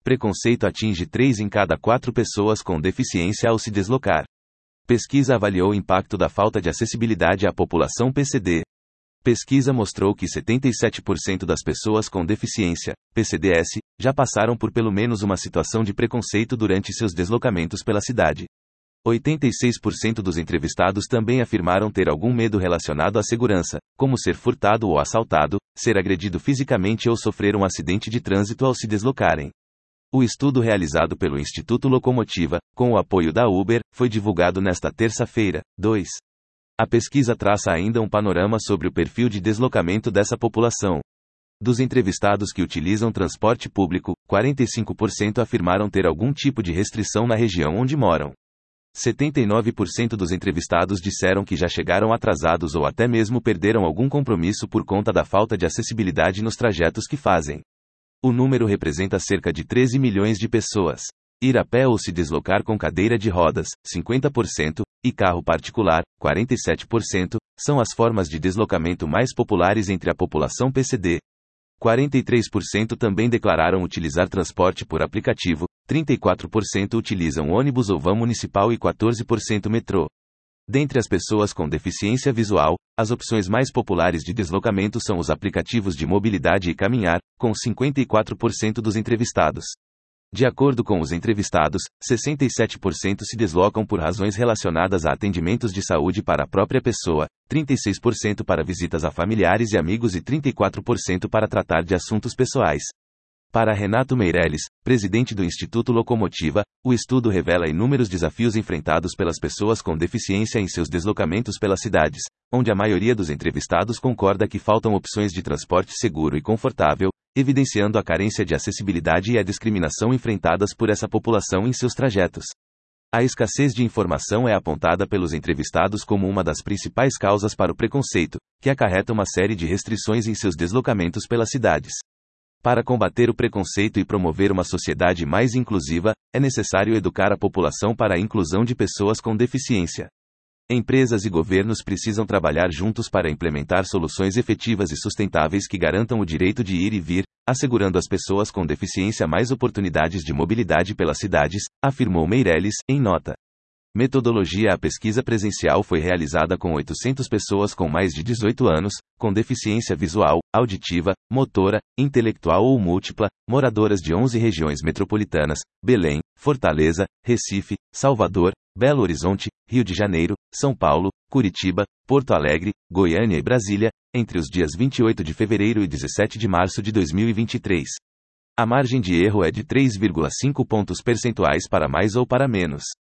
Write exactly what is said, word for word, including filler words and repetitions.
Preconceito atinge três em cada quatro pessoas com deficiência ao se deslocar. Pesquisa avaliou o impacto da falta de acessibilidade à população P C D. Pesquisa mostrou que setenta e sete por cento das pessoas com deficiência, P C D S, já passaram por pelo menos uma situação de preconceito durante seus deslocamentos pela cidade. oitenta e seis por cento dos entrevistados também afirmaram ter algum medo relacionado à segurança, como ser furtado ou assaltado, ser agredido fisicamente ou sofrer um acidente de trânsito ao se deslocarem. O estudo realizado pelo Instituto Locomotiva, com o apoio da Uber, foi divulgado nesta terça-feira, dois. A pesquisa traça ainda um panorama sobre o perfil de deslocamento dessa população. Dos entrevistados que utilizam transporte público, quarenta e cinco por cento afirmaram ter algum tipo de restrição na região onde moram. setenta e nove por cento dos entrevistados disseram que já chegaram atrasados ou até mesmo perderam algum compromisso por conta da falta de acessibilidade nos trajetos que fazem. O número representa cerca de treze milhões de pessoas. Ir a pé ou se deslocar com cadeira de rodas, cinquenta por cento, e carro particular, quarenta e sete por cento, são as formas de deslocamento mais populares entre a população P C D. quarenta e três por cento também declararam utilizar transporte por aplicativo, trinta e quatro por cento utilizam ônibus ou van municipal e quatorze por cento metrô. Dentre as pessoas com deficiência visual, as opções mais populares de deslocamento são os aplicativos de mobilidade e caminhar, com cinquenta e quatro por cento dos entrevistados. De acordo com os entrevistados, sessenta e sete por cento se deslocam por razões relacionadas a atendimentos de saúde para a própria pessoa, trinta e seis por cento para visitas a familiares e amigos e trinta e quatro por cento para tratar de assuntos pessoais. Para Renato Meirelles, presidente do Instituto Locomotiva, o estudo revela inúmeros desafios enfrentados pelas pessoas com deficiência em seus deslocamentos pelas cidades, onde a maioria dos entrevistados concorda que faltam opções de transporte seguro e confortável, evidenciando a carência de acessibilidade e a discriminação enfrentadas por essa população em seus trajetos. A escassez de informação é apontada pelos entrevistados como uma das principais causas para o preconceito, que acarreta uma série de restrições em seus deslocamentos pelas cidades. Para combater o preconceito e promover uma sociedade mais inclusiva, é necessário educar a população para a inclusão de pessoas com deficiência. Empresas e governos precisam trabalhar juntos para implementar soluções efetivas e sustentáveis que garantam o direito de ir e vir, assegurando às pessoas com deficiência mais oportunidades de mobilidade pelas cidades, afirmou Meirelles, em nota. Metodologia: a pesquisa presencial foi realizada com oitocentas pessoas com mais de dezoito anos, com deficiência visual, auditiva, motora, intelectual ou múltipla, moradoras de onze regiões metropolitanas, Belém, Fortaleza, Recife, Salvador, Belo Horizonte, Rio de Janeiro, São Paulo, Curitiba, Porto Alegre, Goiânia e Brasília, entre os dias vinte e oito de fevereiro e dezessete de março de dois mil e vinte e três. A margem de erro é de três vírgula cinco pontos percentuais para mais ou para menos.